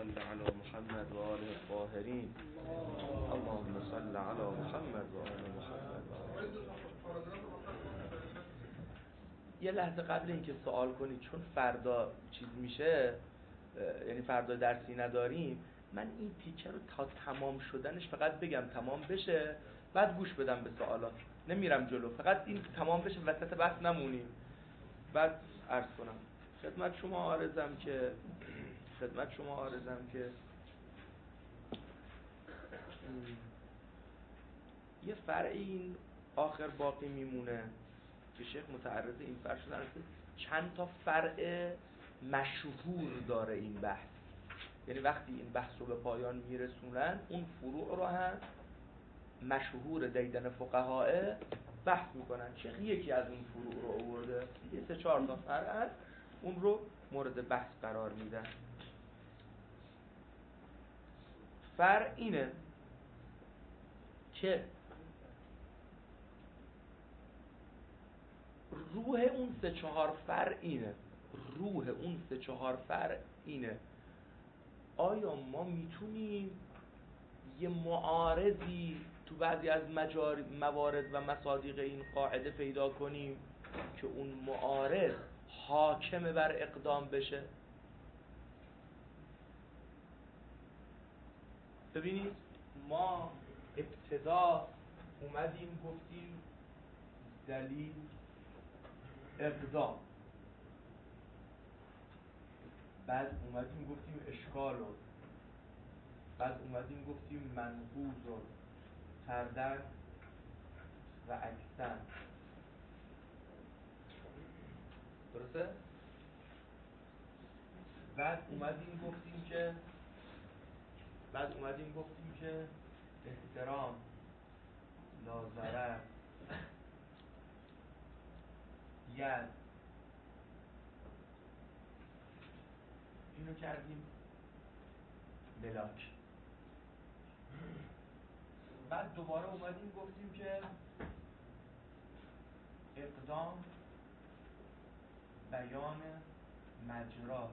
صل علی محمد و آل الطاهرین. اللهم صل علی محمد و آل محمد. یه لحظه قبل اینکه سوال کنید، چون فردا چیز میشه، یعنی فردا درسی نداریم، من این تیکه رو تا تمام شدنش فقط بگم تمام بشه، بعد گوش بدم به سوالات. نمیرم جلو، فقط این تمام بشه، وسط بحث نمونیم. بعد عرض کنم خدمت شما عارضم که یه فرع این آخر باقی میمونه که شیخ متعرض این فرع شدن. چند تا فرع مشهور داره این بحث، یعنی وقتی این بحث رو به پایان میرسونن اون فروع رو هم مشهور دیدن فقهاء بحث میکنن. شیخ یکی از اون فروع رو آورده، یه 3-4 تا فرع هست، اون رو مورد بحث قرار میدن. فرع اینه که روح اون 3-4 فرع اینه. آیا ما میتونیم یه معارضی تو بعضی از موارد و مصادیق این قاعده پیدا کنیم که اون معارض حاکم بر اقدام بشه؟ ببینید، ما ابتدا اومدیم گفتیم دلیل اقدام، بعد اومدیم گفتیم اشکال، بعد اومدیم گفتیم منقوض کردن و اکسن. درسته؟ بعد اومدیم گفتیم که احترام لا ضرر ید، اینو کردیم ملاک. بعد دوباره اومدیم گفتیم که اقدام بیان مجراست.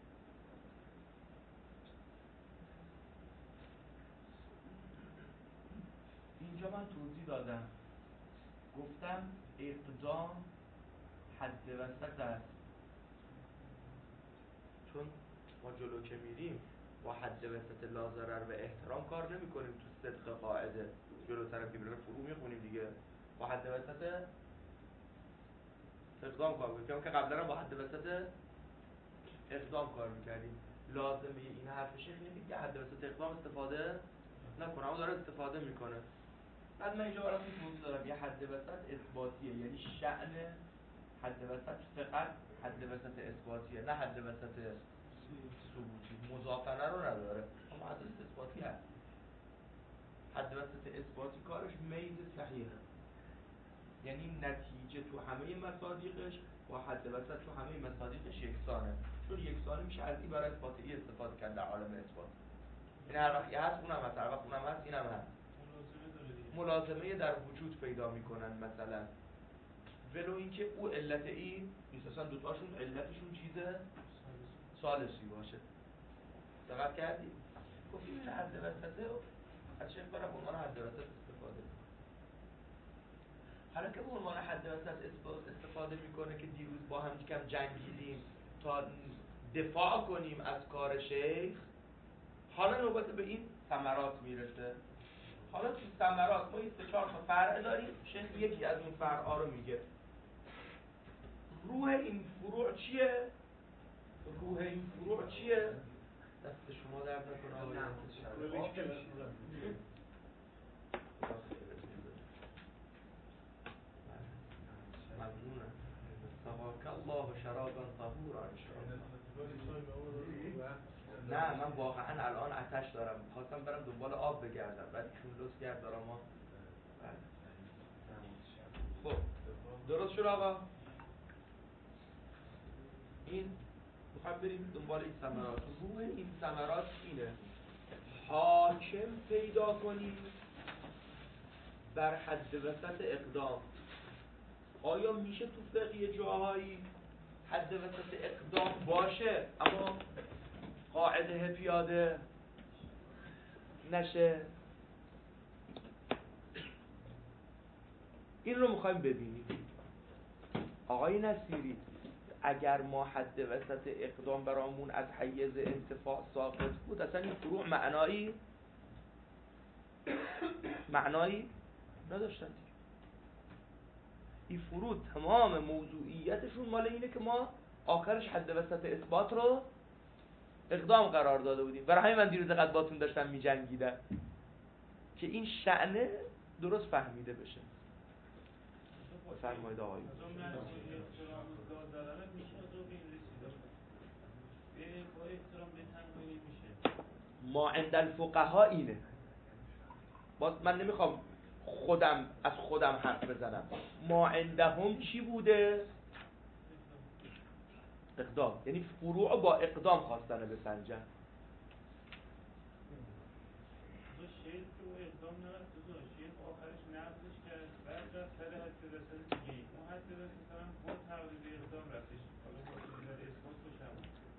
اینجا من توضیح دادم، گفتم اقدام حد وسط است، چون ما جلو که میریم با حد وسط لا ضرر و احترام کار نمی کنیم. تو صدق قاعده جلوتر که بریم فرو میخونیم دیگه، با حد وسط اقدام کار میکنیم که قبلا با حد وسط اقدام کار میکردیم. لازمه این حرف شیخ اینه که حد وسط اقدام استفاده نکنه، اما داره استفاده میکنه. بعد من اینجا براتون توضیح دارم یه حد وسط اثباتیه، یعنی شأن حد وسط فقط حد وسط اثباتیه، نه حد وسط ثبوتی. مضافنه رو نداره، اما حد وسط اثباتی هست. حد وسط اثباتی کارش میز صحیحه، یعنی نتیجه تو همه مصادیقش با حد وسط تو همه مصادیقش یکسانه، چون یکسانه میشه از این برای اثباتی استفاده کرد در عالم اثبات. این هر وقت هست اونم هست، هر وقت اونم هست اینم هست. ملازمه در وجود پیدا میکنن مثلا، ولو اینکه او علت این نیست، اصلا دوتاشون علتشون چیز ثالثی باشه. دقت کردی؟ گفتیم این حد وسطه از شیخ برای عنوان حد وسط استفاده میکنه. حالا که به عنوان حد وسط استفاده میکنه که دیروز با هم کم جنگیدیم تا دفاع کنیم از کار شیخ، حالا نوبت به این ثمرات میرسه. حالا تو ثمرات ما این 3-4 تا فرع داریم، شیخ یکی از اون فرعا رو میگه. روح این فروع چیه؟ دست شما درد نکنه. ممنونم. سقاک الله شرابا طهورا ان شاء الله. نه من واقعا الان آتش دارم، خواستم برم دنبال آب بگردم، بعد ایشون لطف کرد دارم ما. خب درست شد آقا. این میخوام بریم دنبال این ثمرات. روح این ثمرات اینه حاکم پیدا کنیم بر حد وسط اقدام. آیا میشه تو فقه جاهایی حد وسط اقدام باشه اما قاعده پیاده نشه. این رو میخوایم ببینیم. آقای نصیری اگر ما حد وسط اقدام برامون از حیز انتفاع ساقط بود، اصلا این فروع معنایی نداشتن. این فروع تمام موضوعیتشون مال اینه که ما آخرش حد وسط اثبات رو اقدام قرار داده بودیم. برای همین من دیروز قد باتون داشتم می‌جنگیدم که این شأنه درست فهمیده بشه. فرمایید آقای ما عند الفقها اینه. باز من نمیخوام از خودم حرف بزنم. ما عندهم چی بوده؟ اقدام. یعنی فروع با اقدام خواستن بسنجن. شیخ که او اقدام نرفت تو شیخ آخرش نقضش کرد، بعد رفت سر حد رسل دیگه اون حد رسل هم با تقریبی اقدام رفتش. حالا با چیزی در اثبات باشم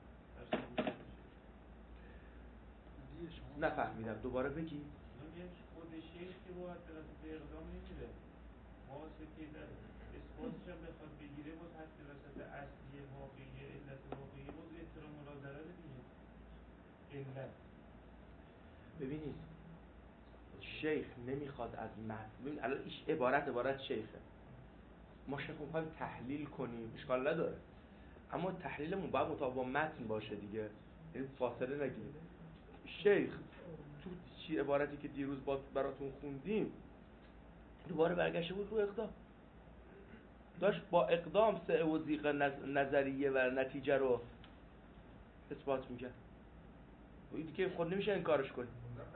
نفهمیدم، دوباره بگی. خود شیخ که با حد رسل اقدام نمیره، واسه که در اثباتش هم بخواد بگیره بود حد رسل اصلی واقعی علت واقعی بود احترام مناظره دیگه علت. ببینید شیخ نمیخواد از متن، الان این عبارت شیخه، ما شیخ میخوایم تحلیل کنیم اشکال نداره، اما تحلیلمون باید مطابق با متن باشه دیگه، یعنی فاصله نگیریم. شیخ تو چی عبارتی که دیروز براتون خوندیم دوباره برگشته بود رو اقدام، داشت با اقدام سعی و ضیق نظریه و نتیجه رو اثبات میکرد. این دیگه خود نمیشه انکارش کنیم.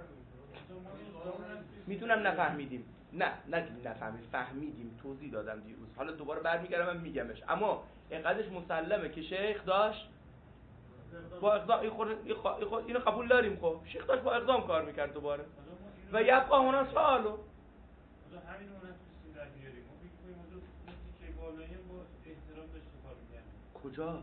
میتونم نفهمیدیم، نه نفهمید، فهمیدیم، توضیح دادم دیروز، حالا دوباره برمیگردم من میگمش، اما اینقدرش مسلمه که شیخ داشت با اقدام اینو قبول داریم. خب شیخ داشت با اقدام کار میکرد دوباره و یبقا هنا سوالو همین اون هستیم در بیاریم ما بگیم این موضوع که بالاییم با احترام داشته کار میکنیم کجا؟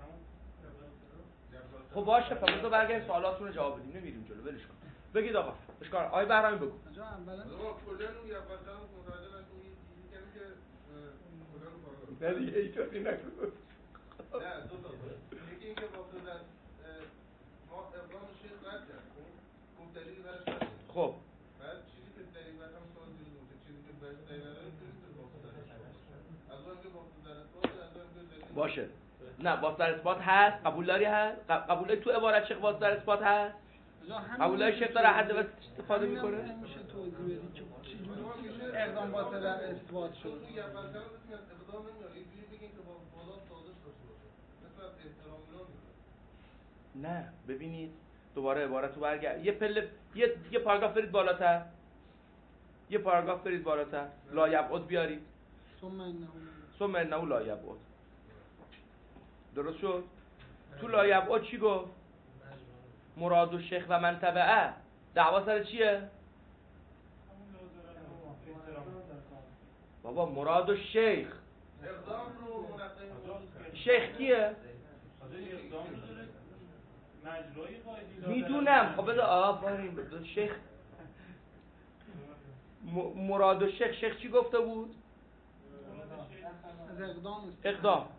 خب باشه پس تو برگرد سوالاتونو جواب بدیم، نمیریم جلو، ولش کن. بگید آقا اشکال آقای بهرامی بگو. آقا اولا کلا اون یا مثلا متوجه نشون میگم که کلا رو نه دیگه اینطوری نکن. نه دو تا یکی اینکه واقعا ما اقدام شیخ رد کردیم اون دلیل برش نداریم. خب بعد چیزی که دلیل برام سوال دیروز چیزی که برش دلیل نداره میتونید واقعا درش از اون که واقعا در اثبات از اون که دلیل باشه. نه واسطه اثبات هست، قبول داری هست؟ قبول داری تو عبارت شیخ واسطه اثبات هست؟ قبول داری شیخ داره حد واسه استفاده میکنه؟ نمیشه توضیح بدی که چجوری اقدام واسطه در اثبات شد. تو یه اول کلام میتونید اقدام نمیاره اینجوری بگین که با بالا سازش داشته باشه مثلا احترام اینا. نه ببینید دوباره عبارت رو برگرد یه پله یه پاراگراف برید بالاتر، یه پاراگراف برید بالاتر، لا یبعد بیارید ثم انه لا یبعد. درست شد؟ تو لا یبعد چی گفت؟ مراد و شیخ و من تبعه دعوا سر چیه؟ بابا مراد و شیخ اقدام رو منقیم شیخ کیه؟ میدونم. خب بذار آفرین بذار شیخ مراد و شیخ چی گفته بود؟ اقدام.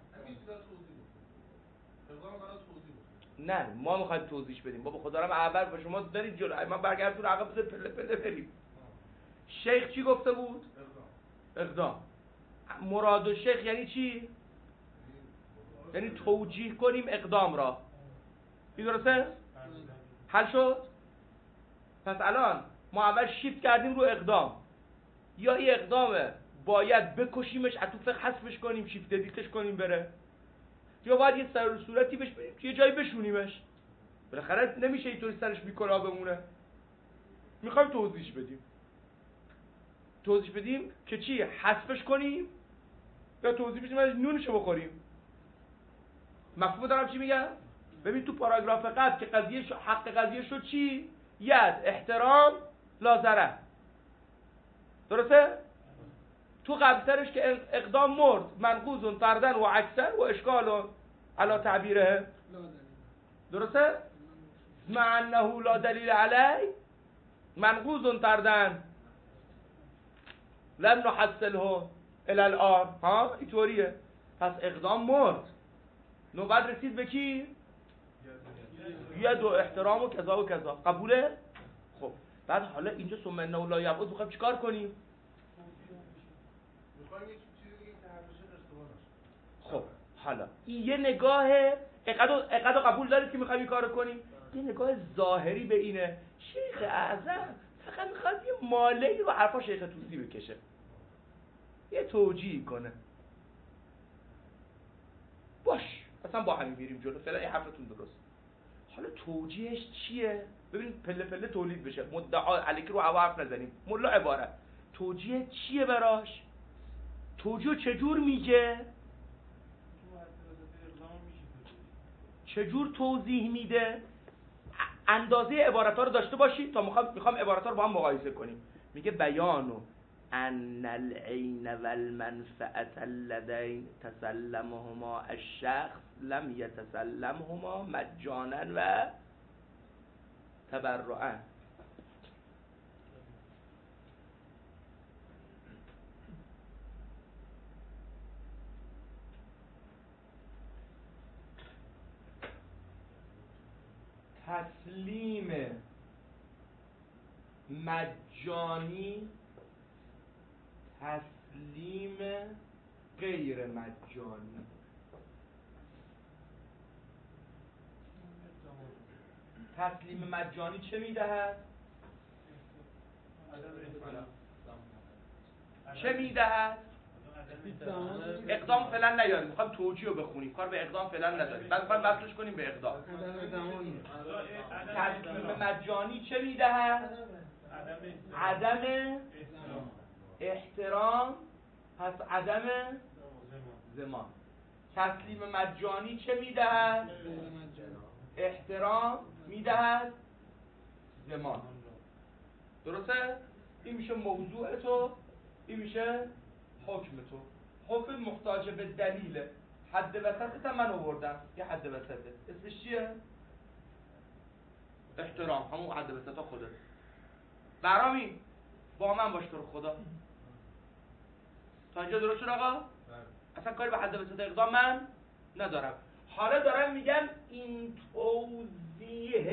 نه ما میخوایم توضیح بدیم. بابا خدا رو اول با شما دارید جلو ما برگردتون عقب بذار پله پله بریم. شیخ چی گفته بود؟ اقدام. مراد و شیخ یعنی چی؟ یعنی توجیه کنیم اقدام را. این درسته؟ حل شد؟ پس الان ما اول شیفت کردیم رو اقدام. یا این اقدامه باید بکشیمش عطوف حذفش کنیم شیفت دیتش کنیم بره، یا باید یه سر و صورتی بهش بدیم که یه جایی بشونیمش. بالاخره نمیشه اینطوری سرش بیکلا بمونه. میخوایم توضیح بدیم که چی؟ حذفش کنیم یا توضیح بدیم از نونشو بخوریم. مفهوم دارم چی میگم؟ ببین تو پاراگراف قبل که قضیه حق قضیه شد چی؟ ید احترام لازره. درسته؟ تو قبلترش که اقدام مرد منقوض فردن و عکسن و اشکال علا تعبیره. درسته؟ مع انه لا دلیل علی منقوض طردن لم نحصله الی الان. ها اینطوریه. پس اقدام مرد. نوبت رسید به کی؟ ید و احترام و کذا و کذا. قبوله؟ خب بعد حالا اینجا ثم انه لا یبعث میخوایم چیکار کنیم؟ میخوایم یک چیزی دیگه که تحرشه اشتباه نشه. خب حالا این یه نگاه اقد قبول دارید که میخوایم این کارو کنیم؟ یه نگاه ظاهری به اینه شیخ اعظم فقط میخواد یه ماله‌ای رو حرفا شیخ طوسی بکشه، یه توجیه کنه. باش اصلا با همین میریم جلو، فعلا این حرفتون درست. حالا توجیهش چیه؟ ببینید پله پله تولید بشه، مدعا علیکی رو هوا حرف نزنیم. ملا عبارت توجیه چیه براش؟ توجیه چجور میگه؟ چجور توضیح میده؟ اندازه عبارت‌ها رو داشته باشید تا میخوام عبارت‌ها رو با هم مقایسه کنیم. میگه بیانو ان العین والمنفعة اللذین تسلمهما الشخص لم یتسلمهما مجانا و تبرعا. تسلیم مجانی، تسلیم غیر مجانی. تسلیم مجانی چه میدهد؟ چه میدهد؟ اقدام فعلا نیاریم، میخوایم توجیه رو بخونیم، کار به اقدام فعلا نداریم، بعد میخوایم بحثش کنیم به اقدام. تسلیم مجانی چه میدهد؟ عدم احترام، پس عدم زمان. تسلیم مجانی چه میدهد؟ احترام میدهد، زمان. درسته؟ این میشه موضوع تو، این میشه حکم تو. حکم محتاج به دلیله. حد وسطت هم من آوردم، یه حد وسطه، اسمش چیه؟ احترام. همون حد وسط ها خودت. برامی با من باش تو رو خدا. تا اینجا درست شد آقا؟ اصلا کاری به حد وسط اقدام من ندارم. حالا دارم میگم این توضیح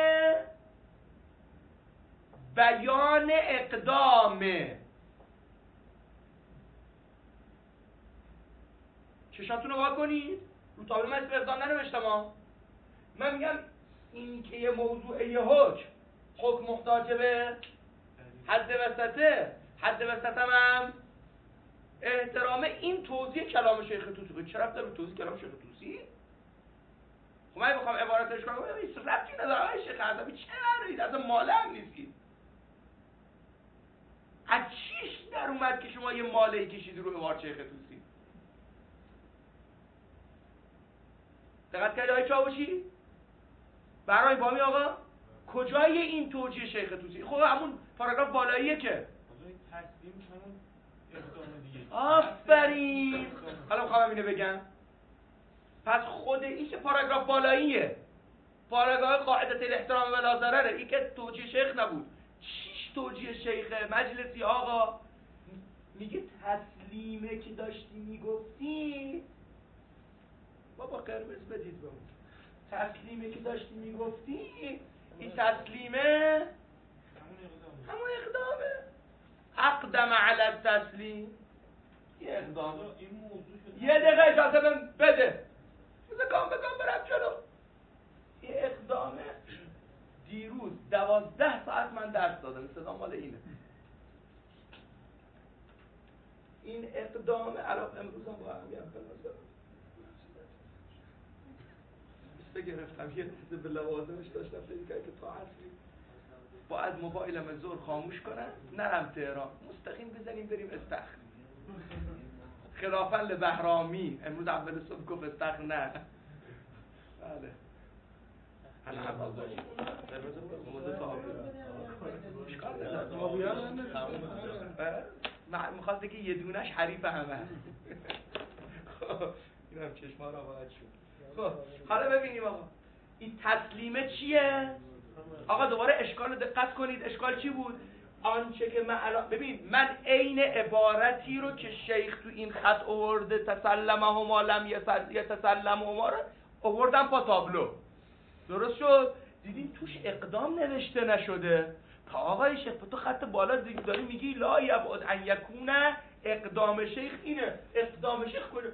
بیان اقدامه. چشاتون رو وا کنید. رو تابلو من اسم اقدام ننوشتم ها. من میگم این که یه موضوع یه حکم محتاج به حد وسطه، حد وسط هم احترامه. این توضیح کلام شیخ طوسی. چه ربطی داره به توضیح کلام شیخ طوسی؟ خب من میخوام عبارتش کنم، هیچ ربطی نداره. شیخ اعظمی چه ندارید؟ اصلا ماله هم نیستید. از چیش در اومد که شما یه ماله‌ای کشید رو عبارت شیخ طوسی؟ دقت کردید آقای چاوشی؟ برای بامی آقا کجای این توجیه شیخ طوسی؟ خب همون پاراگراف بالاییه که تسلیم همون اقدام دیگه. آفرین. حالا میخوام اینو بگم. پس خود این که پاراگراف بالاییه، پاراگراف قاعدت الاحترام و لا ضرره، این که توجیه شیخ نبود. چیش توجیه شیخ مجلسی آقا؟ میگه تسلیمه که داشتی میگفتی بابا قرمز بدید به اون. تسلیمه که داشتی میگفتی، این تسلیمه همون اقدامه. اقدم علی التسلیم، یه اقدامه. یه دقیقه اجازه بده، بذار کام برم جلو. یه اقدامه. دیروز 12 ساعت من درس دادم، صدا مال اینه. این اقدامه. الان امروز هم با هم گرفتم یه چیز به لوازمش داشتم فکر که تا عصری باید موبایلم زور خاموش کنم، نرم تهران، مستقیم بزنیم بریم استخر. خلافاً لبهرامی امروز اول صبح گفت استخر نه. بله انا اول باشیم میخواسته که یه دونش حریف همه. خب این هم چشما را باید شد. خب حالا ببینیم آقا این تسلیمه چیه؟ آقا دوباره اشکال دقت کنید. اشکال چی بود؟ آنچه که من الان ببین، من عین عبارتی رو که شیخ تو این خط آورده تسلمهما لم یتسلمهما رو آوردم پا تابلو. درست شد؟ دیدین توش اقدام نوشته نشده. تا آقای شیخ تو خط بالا داری میگی لا یبعد ان یکون اقدام شیخ اینه. اقدام شیخ کجا؟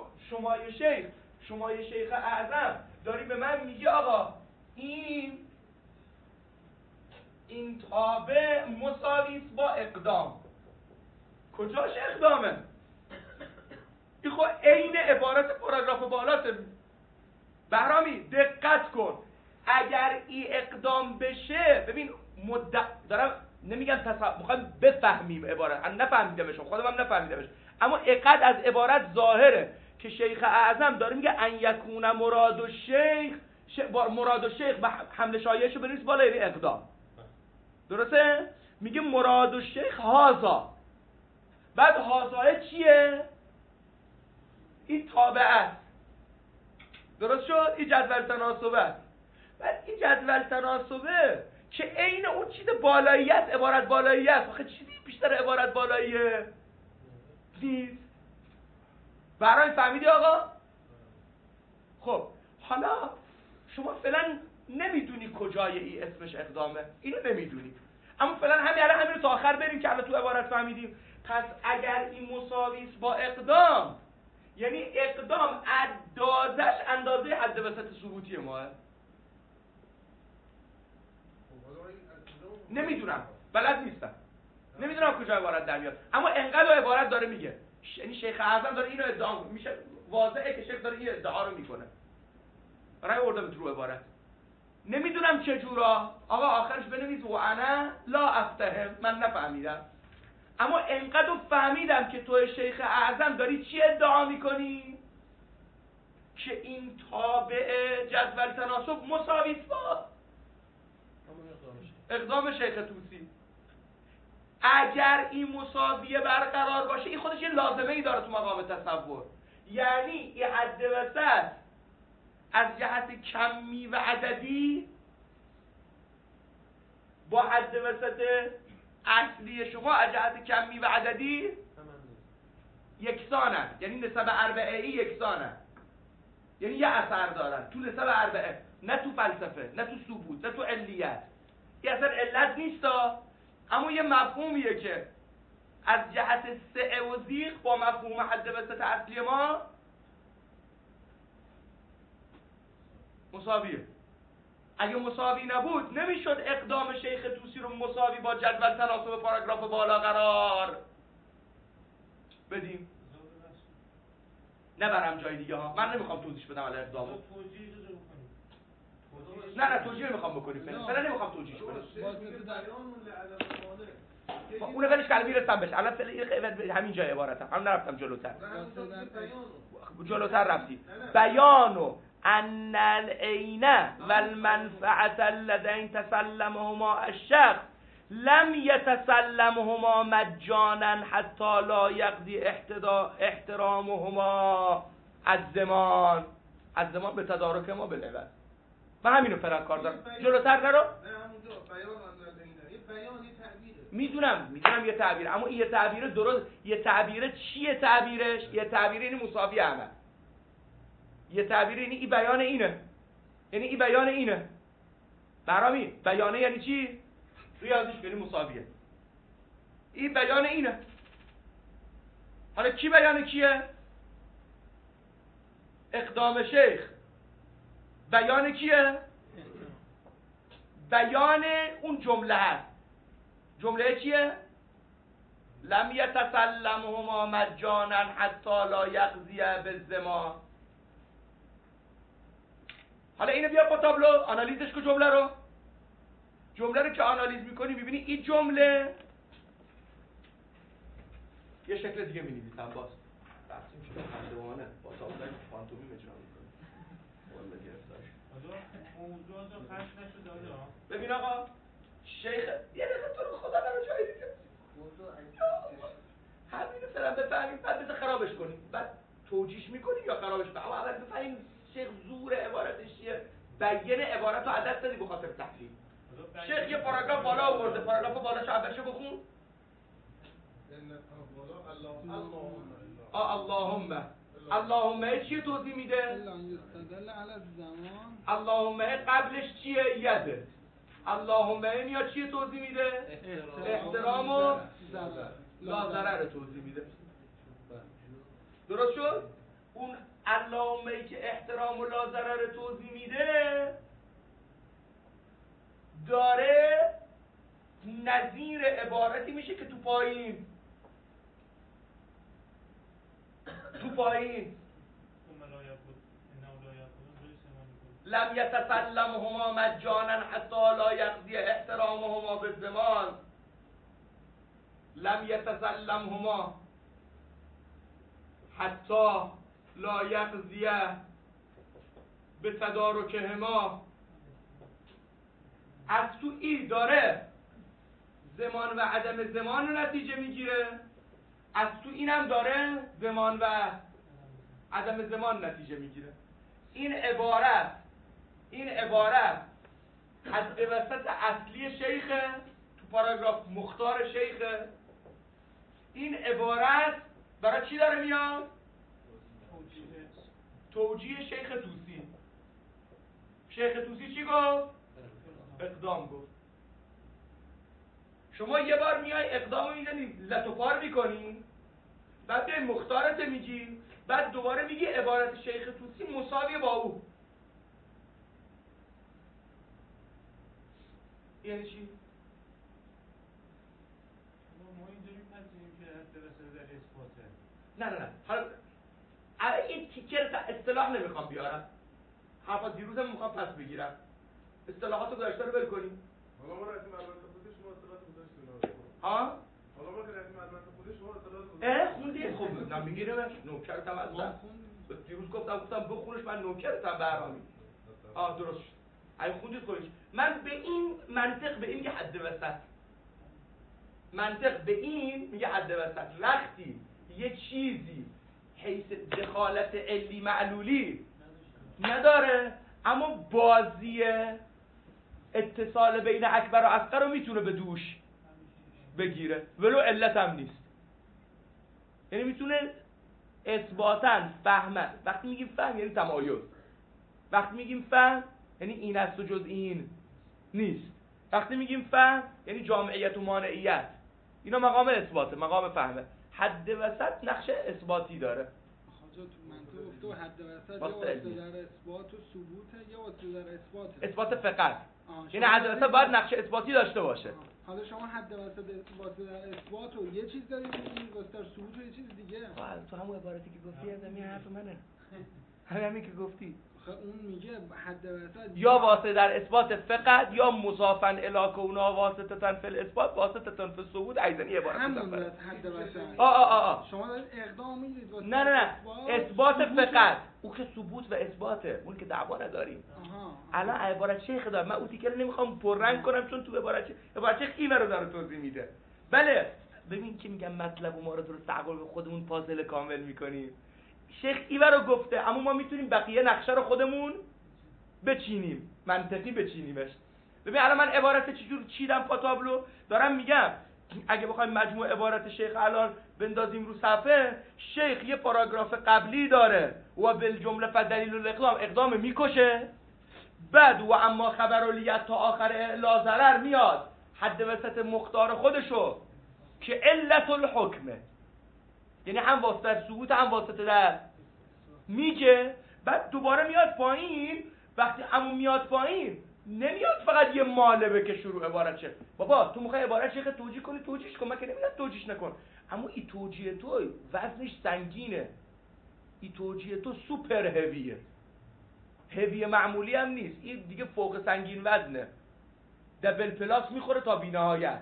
شما شیخ اعظم داری به من میگی آقا این تابع مساویس با اقدام. کجاش اقدامه؟ این خب عین عبارت پاراگراف بالاست. بهرامی دقت کن، اگر این اقدام بشه، ببین دارم نمیگم میخوایم بفهمیم عبارت، نفهمیدمشون، خودم هم نفهمیدمش، اما اقد از عبارت ظاهره که شیخ اعظم داره میگه ان یکون مراد الشیخ مراد الشیخ و حمل شایعشو بنویس بالا، یعنی اقدام. درسته؟ میگه مراد الشیخ هازا. بعد هازا چیه؟ این تابع است. درست شد؟ این جدول تناسبه است. بعد این جدول تناسبه که عین اون چیز بالایی است، عبارت بالایی است. آخه چیزی بیشتر عبارت بالاییه نیست. برای فهمیدی آقا؟ خب حالا شما فعلا نمیدونی کجای این اسمش اقدامه، اینو نمیدونی، اما فعلا همین رو تا آخر بریم که الان تو عبارت فهمیدیم. پس اگر این مساویس با اقدام، یعنی اقدام اندازه حد وسط ثبوتی ماه. نمیدونم، بلد نیستم، نمیدونم کجا عبارت در میاد، اما انقدر عبارت داره میگه. یعنی شیخ اعظم داره اینو ادعا میشه، واضحه که شیخ داره این ادعا رو میکنه. برای اردم تو عبارت نمیدونم چجورا. آقا آخرش بنویس و انا لا افتهم، من نفهمیدم، اما انقدر فهمیدم که تو شیخ اعظم داری چی ادعا میکنی؟ که این تابع جدول تناسب مساویس با اقدام شیخ طوسی. اگر این مساویه برقرار باشه، این خودش یه لازمه ای داره تو مقام تصور. یعنی این حد وسط از جهت کمی و عددی با حد وسط اصلی شما از جهت کمی و عددی یکسانن، یعنی نسب اربعه ای یکسانن، یعنی یه اثر دارن تو نسب اربعه، نه تو فلسفه، نه تو ثبوت، نه تو علیت. یه اثر علت نیستا، اما یه مفهومیه که از جهت سعه و زیغ با مفهوم حد وسط اصلی ما مساویه. اگه مساوی نبود نمیشد اقدام شیخ طوسی رو مساوی با جدول تناسب پاراگراف بالا قرار بدیم. نبرم جای دیگه ها، من نمیخوام توضیح بدم علی اقدامو. نه توجیه نمیخوام بکنیم، فعلا نمیخوام توجیه کنیم. اون ولش کردم میرسم بهش. الان همین جای عبارتم، الان نرفتم جلوتر رفتیم. بیانو ان العین والمنفعه اللذین تسلمهما الشخص لم یتسلمهما مجانا حتی لا یقضی احترامهما الزمان به تدارک ما بالعوض. من همینو فعلا کار دارم، جلوتر نرو. میدونم یه تعبیره، اما این یه تعبیره درست. یه تعبیره چیه؟ تعبیرش یه تعبیره یعنی مساوی عمل. یه تعبیره یعنی این بیان اینه، یعنی این بیان اینه. برامی بیانه یعنی چی؟ ریاضیش یعنی مساویه. این بیان اینه. حالا کی بیان کیه؟ اقدام شیخ. بیان کیه؟ بیان اون جمله هست. جمله چیه؟ لم یتسلمهما مجانا حتی لا یقضی بالزمان. حالا اینو بیا با تابلو آنالیزش کو جمله رو که آنالیز میکنی میبینی این جمله یه شکل دیگه می‌نویسم. باز رفتیم شده پهلوانه با تابلو فانتومی اجرا می‌کنه. والله گرفتاش. موضوع رو خرج نشده آقا. ببین آقا شیخ یه دقیقه تو رو خدا برو جای دیگه. همین رو فعلا بفهمیم، بعد بذار خرابش کنیم، بعد توجیهش میکنیم یا خرابش کنیم. اما اول بفهمیم شیخ زور عبارتش چیه، بیان عبارت رو عدد دادی به خاطر تحلیل. شیخ یه پاراگراف بالا آورده، پاراگراف بالاش اولش بخون. اللهم چیه توضیح میده؟ اللهم قبلش چیه؟ یده. اللهم میاد چیه توضیح میده؟ احترام و لا ضرر توضیح میده. درست شد؟ اون اللهمه‌ای که احترام و لا ضرر توضیح میده داره نظیر عبارتی میشه که تو پایین لم یتسلمهما مجانا حتی لا یقضی احترامهما بالزمان. لم یتسلمهما حتی لا یقضی بتدارکهما. از تو ای داره زمان و عدم زمان رو نتیجه میگیره، از تو اینم داره زمان و عدم زمان نتیجه میگیره. این عبارت حد وسط اصلی شیخه، تو پاراگراف مختار شیخه. این عبارت برای چی داره میاد؟ توجیه شیخ طوسی. شیخ طوسی چی گفت؟ اقدام گفت. شما یه بار میای اقدامو میزنی لطوپار میکنی، بعد به مختارت میگی، بعد دوباره میگی عبارت شیخ طوسی مساوی با او. یعنی چی؟ ما اینجوری پذیریم که حد وسط در اثباته. نه حالا این تیکر اصطلاح نمیخوام بیارم، حرفا دیروزم میخوام پس بگیرم. اصطلاحاتو گذاشته رو ول کنیم. حالا ما رسیم البته خودش شما اصطلاحات گذاشتین. ها؟ حالا ما که رسیم البته خودش شما اصطلاحات گذاشتین. خوندی؟ خب نه میگیرمش. نوکرتم از دیروز گفتم بخونش، من نوکرتم برنامه. درست شد. اگه خوندید خودش. من به این منطق به این میگه حد وسط. منطق به این میگه حد وسط. وقتی یه چیزی حیث دخالت علی معلولی نداره اما بازی اتصال بین اکبر و اصغر رو میتونه به دوش بگیره ولو علت هم نیست. یعنی میتونه اثباتاً فهمن. وقتی میگیم فهم یعنی تمایز. وقتی میگیم فهم یعنی این است و جز این نیست. وقتی میگیم فهم یعنی جامعیت و مانعیت. اینا مقام اثباته، مقام فهمه. حد وسط نقش اثباتی داره. تو منطق گفته حد وسط یا واسطه در اثبات و ثبوت یا واسطه در اثبات. اثبات فقط. یعنی حد وسط باید نقش اثباتی داشته باشه. حالا شما حد وسط واسطه در اثبات و یه چیز دارید، واسطه در ثبوت و یه چیز دیگه. تو همون عبارتی که گفتی از همین حرف منه. همین که گفتی. اون میگه حد وسط یا واسطه در اثبات فقط یا مضافاً الی کونها واسطه فی الاثبات واسطه فی الثبوت. ایزنی عبارت همون حد وسط. شما دارید اقدام میگید واسطه نه اثبات فقط. او که ثبوت و اثباته، اون که دعوا نداریم. الان عبارت شیخ داره. من اون تیکه رو نمیخوام پررنگ کنم چون تو عبارت شیخ این رو داره توضیح میده. بله ببین که میگم مطلب ما رو درست تعقل به خودمون پازل کامل میکنیم. شیخ ایوه رو گفته اما ما میتونیم بقیه نقشه رو خودمون بچینیم، منطقی بچینیمش. ببین الان من عبارت چجور چیدم پا تابلو دارم میگم. اگه بخوایم مجموع عبارت شیخ الان بندازیم رو صفحه، شیخ یه پاراگراف قبلی داره و بالجمله فدلیل الاقدام، اقدام میکشه. بعد و اما خبر الیت تا آخر لا ضرر میاد حد وسط مختار خودشو که علت الحکمه، یعنی هم واسطه در ثبوت هم واسطه در میگه. بعد دوباره میاد پایین. وقتی همون میاد پایین نمیاد فقط یه مالبه که شروع عبارت شه. بابا تو میخوای عبارت شیخ توجیه کنی توجیهش کن، من که نمیدونم توجیهش نکن. اما این توجیه تو وزنش سنگینه. این توجیه تو سوپر هویه، هوی معمولی هم نیست. این دیگه فوق سنگین وزنه، دبل پلاس میخوره تا بی‌نهایت.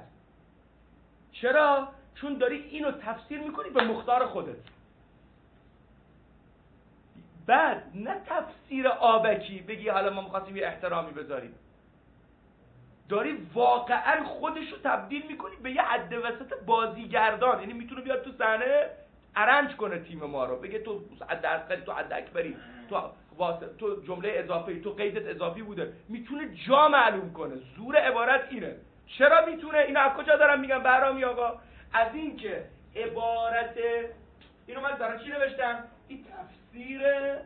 چرا؟ چون داری اینو تفسیر میکنی به مختار خودت. بعد نه تفسیر آبکی بگی حالا ما می‌خواستیم یه احترامی بذاریم. داری واقعا خودشو تبدیل میکنی به یه حد وسط بازیگردان. یعنی میتونه بیاد تو صحنه ارنج کنه تیم ما رو، بگه تو حد اصغری، تو حد اکبری، تو تو جمله اضافی، تو قیدت اضافی بوده، میتونه جا معلوم کنه. زور عبارت اینه. چرا میتونه؟ اینو از کجا دارم میگم بهرامی آقا؟ از این که عبارت، اینو من دارم چی نوشتم؟ این تفسیر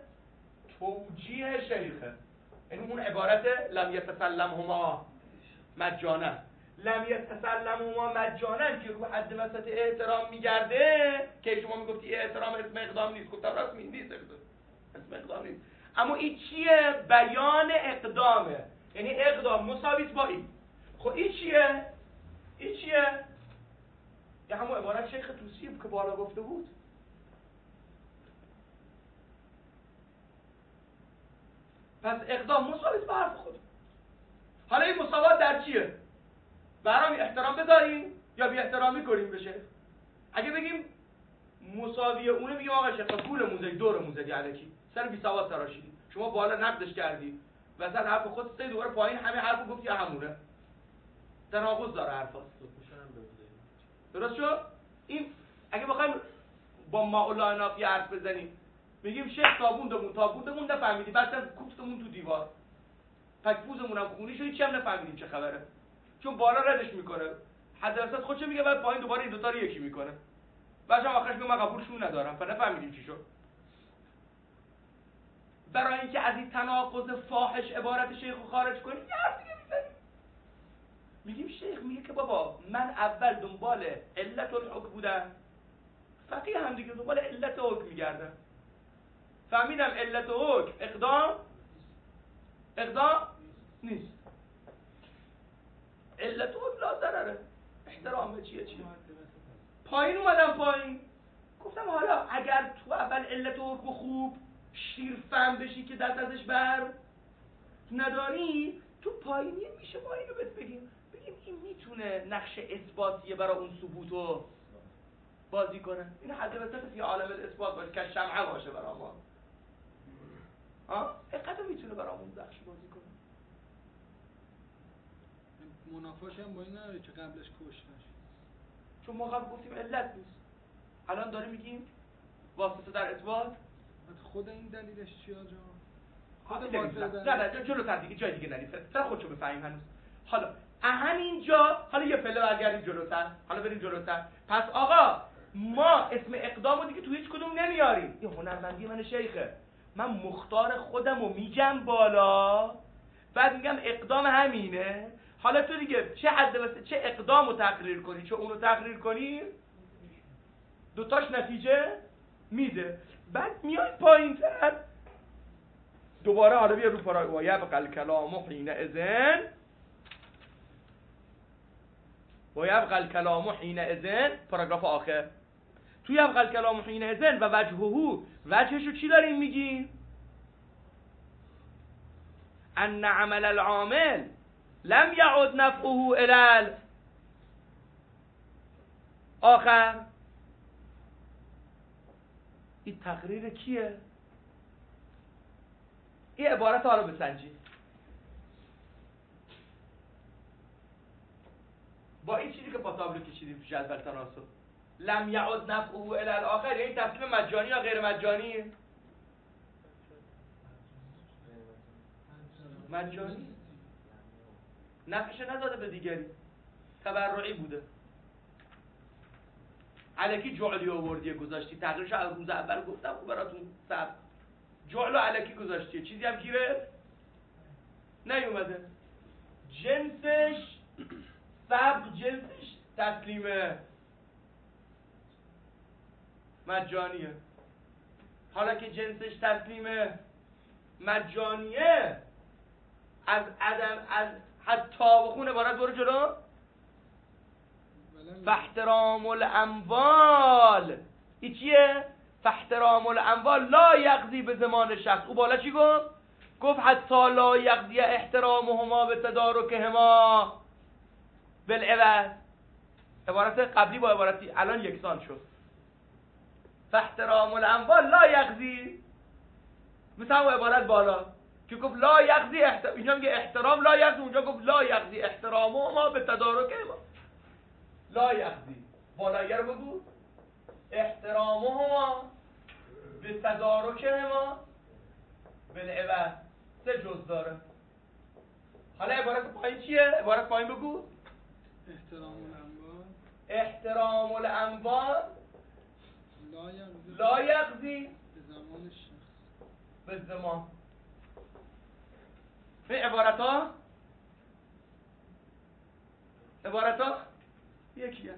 توجیه شیخه. یعنی اون عبارت لم یتسلمهما مجانا، لم یتسلمهما مجانا که رو حد وسط احترام میگرده، که شما میگفتی احترام اسم اقدام نیست، گفتم راست نیست، اسم اقدام نیست، اما این چیه؟ بیان اقدامه. یعنی اقدام مساویت با این. خب این چیه؟ این چیه؟ یه همون عبارت شیخ توصیه که بالا گفته بود. پس اقدام مساویت با حرف خود. حالا این مساوات در چیه؟ برام احترام بذاریم یا بی احترامی کنیم بشه؟ اگه بگیم مساوی اونه، میگیم آقا شیخ پول موزه دور موزه علکی سر بی سواد تراشیدی، شما بالا نقدش کردی وسط حرف خود سه دوباره پایین همه حرفو گفتی همونه، تناقض داره حرفا. درست شد؟ این اگه بخوایم با ما نافی حرف بزنیم، میگیم شیخ تابوندمون نفهمیدی، بعدم کوفتمون تو دیوار، پکپوزمون هم خونی شد، هیچ هم نفهمیدیم چه خبره، چون بالا ردش میکنه حد وسط خودش میگه، بعد پایین دوباره این دوتا رو یکی میکنه، بعدش هم آخرش میگه من قبولشون ندارم، فنفهمیدیم چی شد. برای اینکه از این تناقض فاحش عبارت شیخ رو خارج کنیم یه حرف دیگه میزنیم، میگیم شیخ میگه که بابا من اول دنبال علت الحکم بودم، فقیه هم دیگه دنبال علت حکم میگردن، فهمیدم علت حکم اقدام نیست، علت حکم لا ضرره، احترام چیه پایین اومدم پایین، گفتم حالا اگر تو اول علت حکم خوب شیر فهم بشی که دست ازش بر نداری، تو پایینی میشه ما اینو بگیم این میتونه نقش اثباتیه برای اون ثبوتو بازی کنه، این حد وسط یه عالم اثبات باشه که شمعه باشه برای ما، اینقدر میتونه برامون نقش بازی کنه. منافاش هم با این نداره که قبلش کشتش، چون ما قبل گفتیم علت نیست، الان داره میگیم واسطه در اثبات. خود این دلیلش چیه آجا؟ خود واسطه نه جلوتر دیگه جای دیگه نریم، سر خودشو بفهمیم هنوز. حالا همینجا، حالا یه پله برگردیم جلوتر، حالا بریم جلوتر. پس آقا ما اسم اقدامو دیگه تو هیچ کدوم نمیاریم، این هنرمندی من شیخه، من مختار خودمو میگم بالا، بعد میگم اقدام همینه، حالا تو دیگه چه حد واسه چه اقدامو تقریر کنی چه اونو تقریر کنی، دوتاش نتیجه میده. بعد میای پایین‌تر دوباره، حالا بیا رو پاراگراف یبقى الکلام حینئذ پاراگراف آخر، توی یبقى الکلام حینئذ و وجهشو چی داریم میگیم؟ ان عمل العامل لم يعد نفعه الى آخر. این تقریر کیه؟ این عبارت حالا بسنجید با این چیزی که پاتابلو کشیدیم تو جدول تناسب، لم يعد نفعه الى الاخر، یعنی تسلیم مجانی یا غیر مجانی؟ مجانی، نفعش نداده به دیگری، تبرعی بوده، الکی جعلی آوردی گذاشتی، تقریرش از روز اول گفتم خب براتون سبب جعل و الکی گذاشتی، چیزی هم گیره نیومده، جنسش سبق، جنسش تسلیم مجانیه. حالا که جنسش تسلیم مجانیه، از حتی بخونه بارد برو جلو، فاحترام الاموال، این چیه؟ فاحترام الاموال لا یقضی به زمان شخص. او بالا چی گفت حتی لا یقضی احترامهما به تدارکهما بالعوض. عبارت قبلی با عبارتی الان یکسان شد. فاحترام الاموال لا یقضی، مثل همون عبارت بالا که گفت لا یقضی اینجا میگه احترام لا یقضی، اونجا گفت لا یقضی احترامهما به تدارکهما. لا یقضی بالایه رو بگو، احترامهما به تدارکهما بالعوض 3 جزء داره. حالا عبارت پایین چیه؟ عبارت پایین بگو. احترام الانوان لا یقضی به زمان. این عبارت ها یکیه.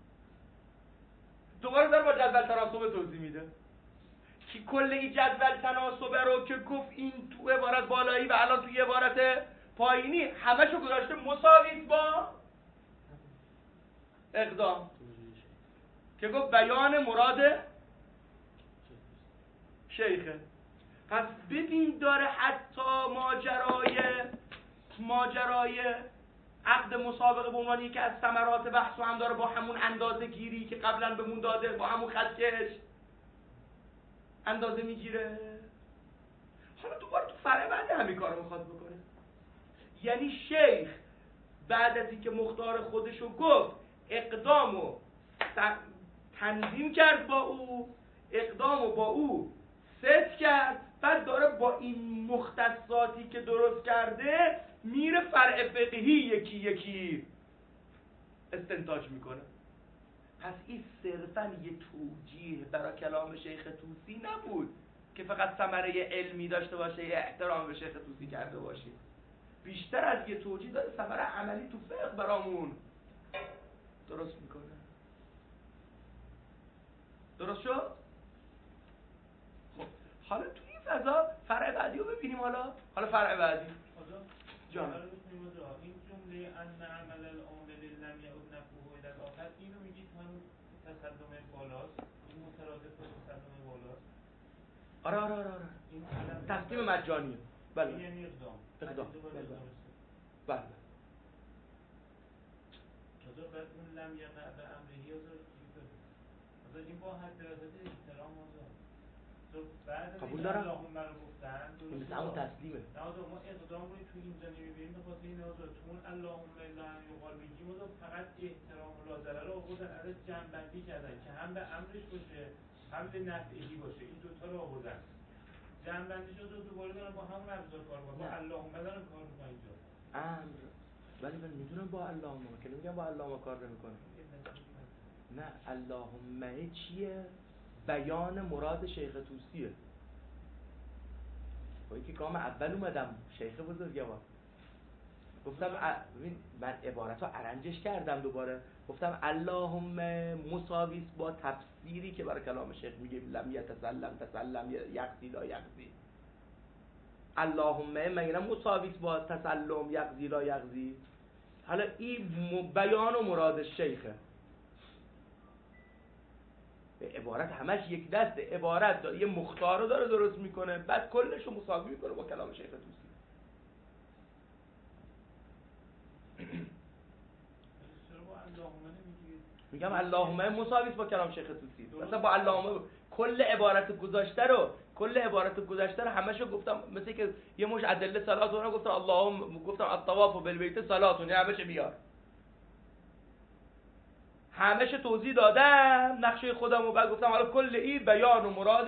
دوباره داره با جدول تناسب توضیح میده که کل این جدول تناسب رو که گفت این تو عبارت بالایی و الان توی عبارت پایینی همشو گذاشته مساویت با اقدام که گفت بیان مراد شیخه. پس ببین داره حتی ماجرای عقد مسابقه به عنوان یکی از ثمرات بحث و هم داره با همون اندازه گیری که قبلا بهمون داده، با همون خطکش اندازه میگیره. حالا دوباره تو فرع بعدی همین کارو میخواد بکنه. یعنی شیخ بعد از اینکه مختار خودشو گفت اقدامو تنظیم کرد، با او اقدامو با او ست کرد، بعد داره با این مختصاتی که درست کرده میره فرع فقهی یکی یکی استنتاج میکنه. پس این صرفا یه توجیه برای کلام شیخ طوسی نبود که فقط ثمره علمی داشته باشه، یه احترام به شیخ طوسی کرده باشی. بیشتر از یه توجیه داره ثمره عملی تو فقه برامون درست میکنه. درست شد؟ خب حالا تو این فضا فرع بعدی رو ببینیم. حالا فرع بعدی جان این جمله ان عمل العامل لم یعد نفعه الی الاخر، اینو میگید هم تسلم بالاست، این مترادف با تسلم بالاست. آره این تسلیم مجانیه. بله یعنی اقدام. بله چطور بعد اون لم یقع به امرهی آزار این با حد درجه احترام آزار قبول دارم. اللهم رو گفتن این مثل همون تسلیمه. ما اقدام رو تو اینجا نمیبینیم به خاطر این آزار تو اون اللهم لا یقال میگیم و فقط احترام و لازره رو آوردن ازش جمع‌بندی کردن که هم به امرش باشه هم به نفعهی باشه. این دوتا رو آوردن جمع‌بندی شد و دوباره دارن با همون ابزار کار با اللهم دارن کار میکنن اینجا امر. ولی من میدونم با اللهم که نمیگم با اللهم کار نمیکنه. نه اللهم چیه؟ بیان مراد شیخ طوسیه. ولی که گام اول اومدم شیخ بزرگوار گفتم ببین من عبارت رو ارنجش کردم دوباره گفتم اللهم مساویس با تفسیری که برای کلام شیخ میگه لم یتسلم یقضی لا یقضی. اللهم مگه مساویس با تسلم یقضی لا یقضی. حالا این بیان و مراد شیخه. عبارت همش یک دسته. عبارت یه مختار رو داره درست میکنه بعد کلش رو مساوی میکنه با کلام شیخ طوسی. میگم اللهم مساویس با کلام شیخ طوسی. مثلا با اللهم کل عبارت گذشته رو همشو گفتم، مثل که یه مش ادله صلات رو گفتم اللهم گفتم الطواف بالبیت صلات، یعنی همش بیار. همش توضیح دادم نقشه خودم و بعد گفتم حالا کل این بیان و مراد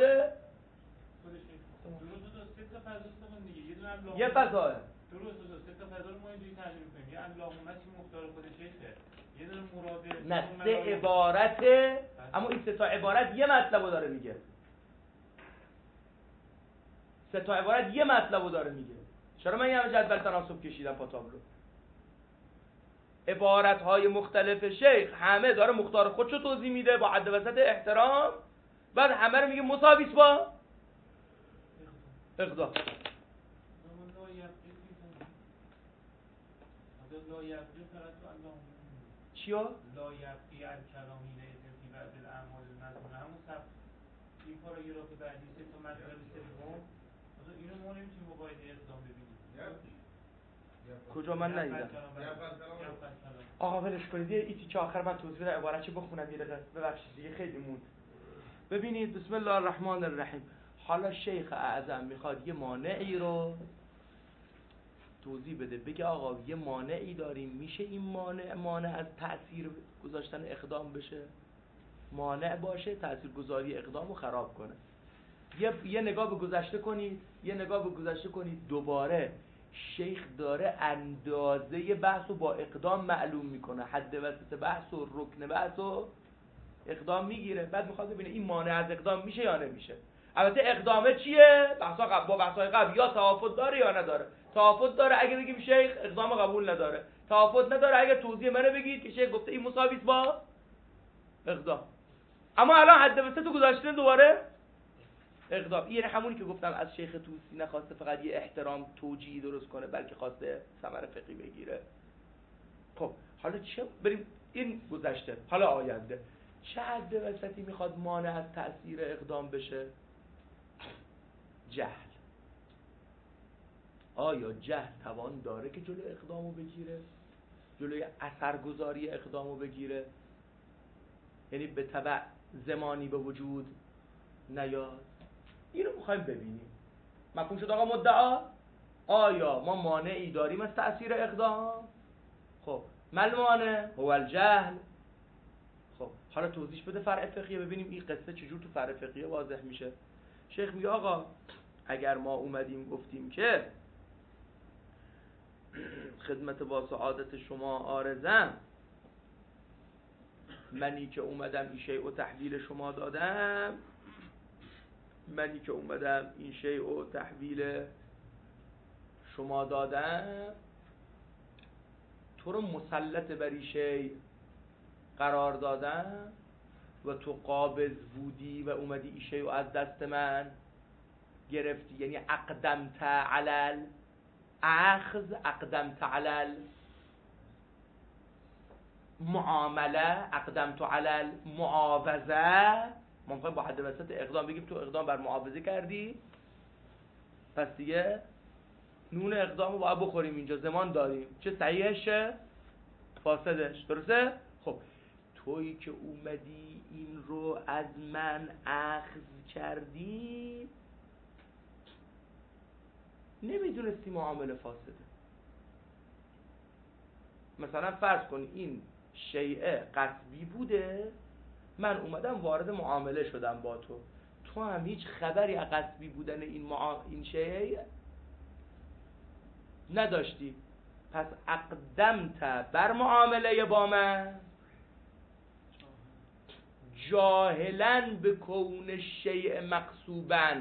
یه فضاه. درست سه تا فضا رو ما اینجوری ترجمه کنیم. یه اللهم چی مختار خود شیخه، یه دونه مراد نه سه عبارته، اما این سه تا عبارت یه مطلب رو داره میگه. سه تا عبارت یه مطلب رو داره میگه. چرا من یه جدول تناسب کشیدم پا تابلو؟ عبارت‌های مختلف شیخ همه داره مختار خودشو توضیح میده با حد وسط احترام، بعد همه رو میگه مساویس با اقضا. چیا؟ لا یبقی الکلامی لیتی بعد الاعمال المذمومه، همون صف این پاراگراف بعدی سه تا مطلب سوم. مثلا اینو ما نمیتونیم با قاعده اقدام ببینیم. کجا من ندیدم. آقا ولش کنید یه ایتی که آخر من توضیح عبارت چه بخونم یه دقیقه ببخشید دیگه خیلی موند. ببینید بسم الله الرحمن الرحیم. حالا شیخ اعظم میخواد یه مانعی رو توضیح بده، بگه آقا یه مانعی داریم، میشه این مانع از تأثیر گذاشتن اقدام بشه، مانع باشه تأثیر گذاری اقدام رو خراب کنه. یه نگاه به گذشته کنید دوباره شیخ داره اندازه بحث رو با اقدام معلوم میکنه، حد وسط بحث و رکن بحث و اقدام میگیره، بعد میخواد ببینه این مانع از اقدام میشه یا نمیشه. البته اقدامه چیه؟ با بحث‌های قبل یا توافق داره یا نداره. توافق داره اگه بگیم شیخ اقدام قبول نداره، توافق نداره اگه توضیح منو بگید که شیخ گفته این مساوی است با اقدام. اما الان حد وسط تو گذاشتن دوباره اقدام. این همونی که گفتم از شیخ طوسی نخواسته فقط یه احترام توجیهی درست کنه، بلکه خواسته ثمر فقهی بگیره. خب حالا چه بریم این گذشته، حالا آینده چه حد وسطی میخواد مانع از تأثیر اقدام بشه؟ جهل. آیا جهل توان داره که جلوی اقدامو بگیره؟ جلوی اثرگذاری اقدامو بگیره؟ یعنی به تبع زمانی به وجود نیاد؟ اینو میخوایم ببینیم. مفهوم شد آقا مدعا؟ آیا ما مانعی داریم از تأثیر اقدام؟ خب مل مانع؟ هو الجهل. خب حالا توضیح بده فرع فقهیه، ببینیم این قصه چجور تو فرع فقهیه واضح میشه. شیخ میگه آقا اگر ما اومدیم گفتیم که خدمت با سعادت شما عارضم، منی که اومدم این شیء و تحویل شما دادم، منی که اومدم این شیء و تحویل شما دادم، تو رو مسلط بر این شیء قرار دادم و تو قابض بودی و اومدی این شیء از دست من گرفتی، یعنی اقدمت علل اخذ، اقدمت علل معامله، اقدمت علل معاوضه. ما میخوایم با حد وسط اقدام بگیم تو اقدام بر معاوضه کردی، پس دیگه نون اقدام رو باید بخوریم، اینجا زمان داریم، چه صحیحشه فاسدش، درسته؟ خب تویی که اومدی این رو از من اخذ کردی نمیدونستی معامله فاسده. مثلا فرض کن این شیء قصبی بوده، من اومدم وارد معامله شدم با تو هم هیچ خبری از قصبی بودن این شیء نداشتی، پس اقدمت بر معامله با من جاهلاً به کون شیء مقصوباً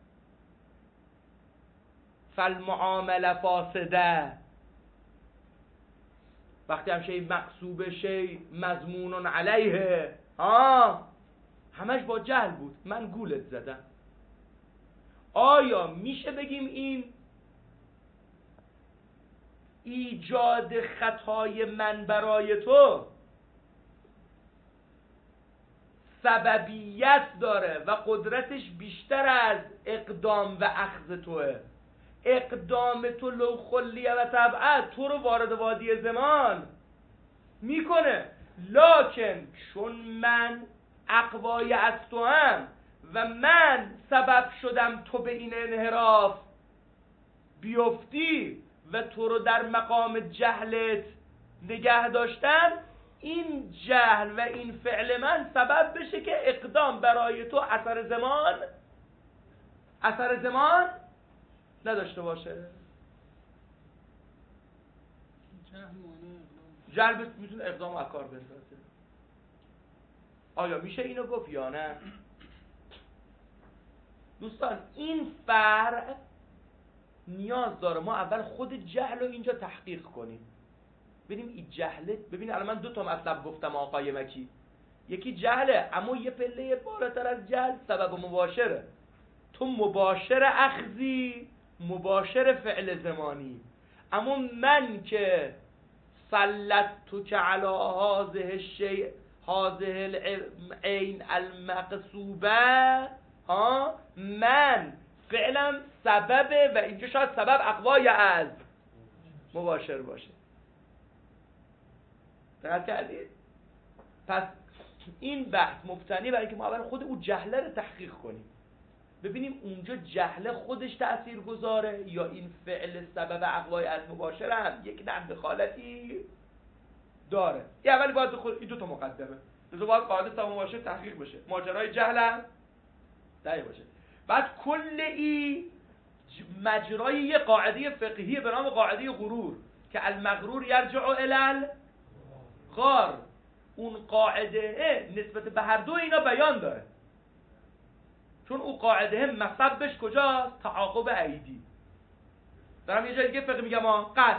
فالمعامله فاسده. وقتی هم شیء مقصوبه، شیء مضمون علیه، همش با جهل بود، من گولت زدم. آیا میشه بگیم این ایجاد خطای من برای تو سببیت داره و قدرتش بیشتر از اقدام و اخذ توه؟ اقدام تو لو خلیه و طبعه تو رو وارد وادی زمان میکنه، لکن چون من اقوای از تو هم و من سبب شدم تو به این انحراف بیفتی و تو رو در مقام جهلت نگه داشتم، این جهل و این فعل من سبب بشه که اقدام برای تو اثر زمان نداشته باشه. جهل میتونه اقدام و اکار بندازه. آیا میشه اینو گفت یا نه؟ دوستان این فرع نیاز داره ما اول خود جهل رو اینجا تحقیق کنیم، ببینیم این جهله. ببین الان من 2 تا مطلب گفتم آقای مکی، یکی جهله، اما یه پله بالاتر از جهل سبب مباشره. تو مباشر اخذی، مباشر فعل زمانی، اما من که سلطت که علی هذه الشیء هذه العین المقصوبه، من فعلا سببه و اینجا شاید سبب اقوای از مباشر باشه. دقت کردید؟ پس این بحث مبتنی برای اینکه ما اول خود او جهله رو تحقیق کنیم، ببینیم اونجا جهله خودش تأثیر گذاره یا این فعل سبب اقوای از مباشر هم یک نحو دخالتی داره. این اولی باید این 2 تا مقدمه، باید قاعده سبب مباشر تحقیق بشه، ماجرای جهل هم دقیق باشه. بعد کل این مجرای یه قاعده فقهی به نام قاعده غرور که المغرور یرجع الی الغار، اون قاعده نسبت به هر دو اینا بیان داره، چون اون قاعده مصبش کجاست؟ تعاقب عیدی. دارم یه جای دیگه فقه میگم قطع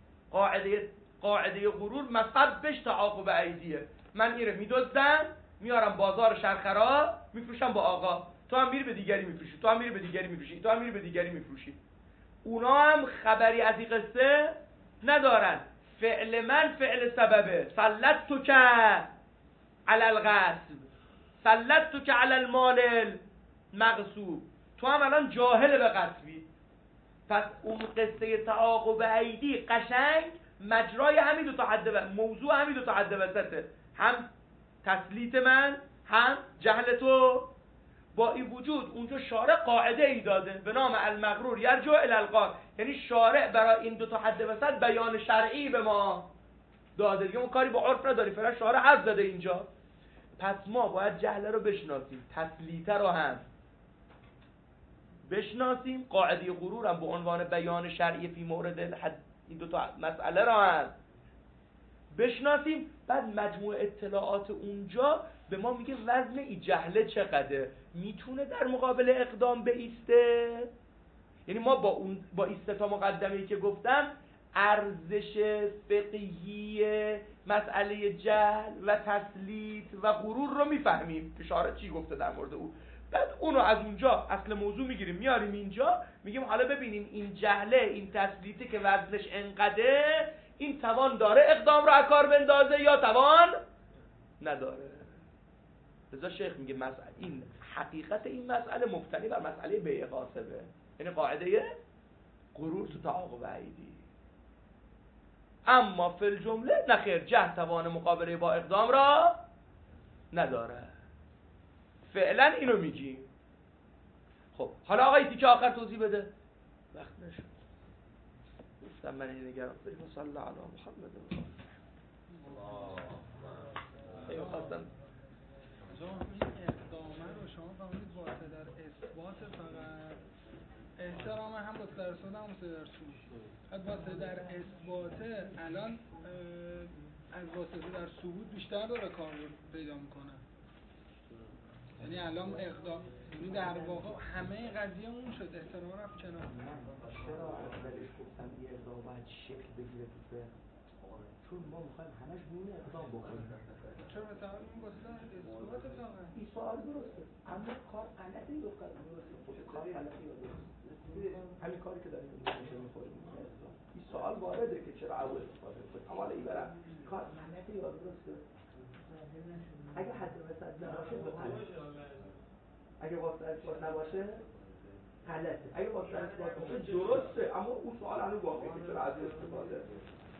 قاعده غرور مصبش تعاقب عیدیه. من اینو میدزدم میارم بازار شرخرا میفروشم با آقا، تو هم میری به دیگری میفروشی، تو هم میری به دیگری میفروشی، تو هم میری به دیگری میفروشی. اونا هم خبری از این قصه ندارن. فعل من فعل سببه، سلطتک علی الغصب، سلطتک علی المال المغصوب، تو هم الان جاهل به غصبی. پس اون قصه تعاقب عیدی قشنگ مجرای همین دو تا حد موضوع همین دو تا حد وسطه، هم تسلیت من هم جهل تو. با این وجود اونجا شارع قاعده ای داده به نام المغرور یرجع الی الغار، یعنی شارع برای این دو تا حد وسط بیان شرعی به ما داده دیگه، اون کاری با عرف نداری، فعلا شارع حرف زده اینجا. پس ما باید جهل رو بشناسیم، تسلیت رو هم بشناسیم، قاعده غرور هم به عنوان بیان شرعی فی مورد الحد این دو تا مسئله رو هم بشناسیم. بعد مجموع اطلاعات اونجا به ما میگه وزن این جهله چقدره، میتونه در مقابل اقدام بایسته. یعنی ما با این سه تا مقدمه‌ای که گفتم ارزش فقهی مسئله جهل و تسلیت و غرور رو میفهمیم که شارع چی گفته در مورد او. بعد اونو از اونجا اصل موضوع میگیریم میاریم اینجا، میگیم حالا ببینیم این جهله این تسلیتی که وزنش انقدره، این توان داره اقدام رو اکار بندازه یا توان نداره. لذا شیخ میگه این حقیقت این مسئله مبتنی بر مسئله بیع غاصبه، یعنی قاعده غرور تو تعاقب عیدی. اما فی الجمله نخیر، جهل توان مقابله با اقدام را نداره. فعلا اینو میگیم. خب حالا آقای تیکه آخر توضیح بده. وقت نشد گفتم من این نگرم بریم صلی الله علی محمد خیلی خواستم این اقدامه رو شما فهمید واسه در اثبات فقط احترام هم واسه در سود هم واسه در سود، بعد واسه در اثبات الان از واسه در ثبوت بیشتر داره کار پیدا میکنه. یعنی الان اقدام، یعنی در واقع همه قضیه اون شد، احترام رفت کنار. چرا اولش گفتم این اقدام باید شکل بگیره تو فقه؟ چون ما میخوایم همش نون اقدام بکنیم. چرا مثلا این واسه اثبات فقط این سوال درسته، اما کار غلطی یا درسته؟ خود کار غلطی یا درسته؟ همین کاری که داریم می‌کنیم این سوال وارده که چرا اول استفاده کنیم، اما حالا این برم کار غلطی یا درسته؟ اگه حد وسط نباشه اگه واسط نباشه غلطه، اگه واسط باشه درسته، اما اون سوال هنوز واقعی که چرا از استفاده